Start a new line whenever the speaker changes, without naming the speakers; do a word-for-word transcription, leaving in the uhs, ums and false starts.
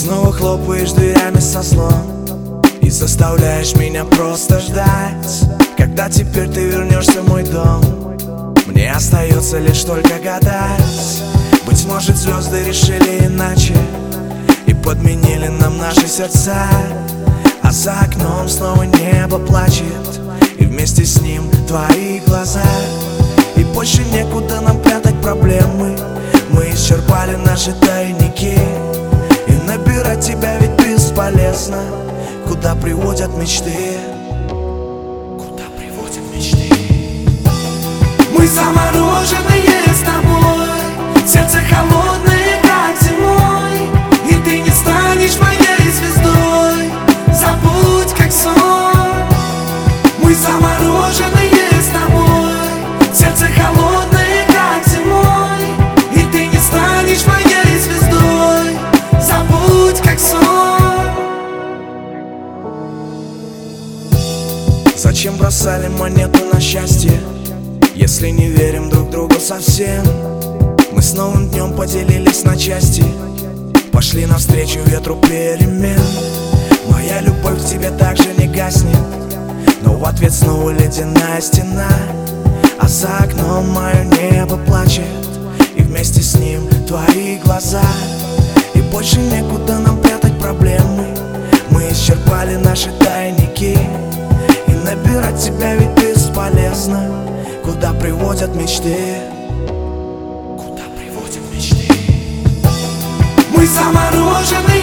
снова хлопаешь дверями со злом и заставляешь меня просто ждать, когда теперь ты вернешься в мой дом. Мне остается лишь только гадать. Быть может, звезды решили иначе и подменили нам наши сердца. А за окном снова небо плачет, и вместе с ним твои глаза. И больше некуда нам прятать проблемы. Мы исчерпали наши тайники, и набирать тебя ведь бесполезно. Куда приводят мечты? Куда приводят мечты? Мы замороженные с тобой, сердце холодное, как зимой. И ты не станешь моей звездой, забудь как сон. Мы замороженные с тобой, сердце холодное, как зимой. И ты не станешь моей звездой, забудь как сон. Зачем бросали монету на счастье, если не верим друг другу совсем? Мы с новым днем поделились на части, пошли навстречу ветру перемен. Моя любовь к тебе также не гаснет, но в ответ снова ледяная стена. А за окном мое небо плачет, и вместе с ним твои глаза. И больше некуда нам прятать проблемы. Мы исчерпали наши тайники, и набирать тебя ведь бесполезно. Куда приводят мечты? Куда приводят мечты? Мы заморожены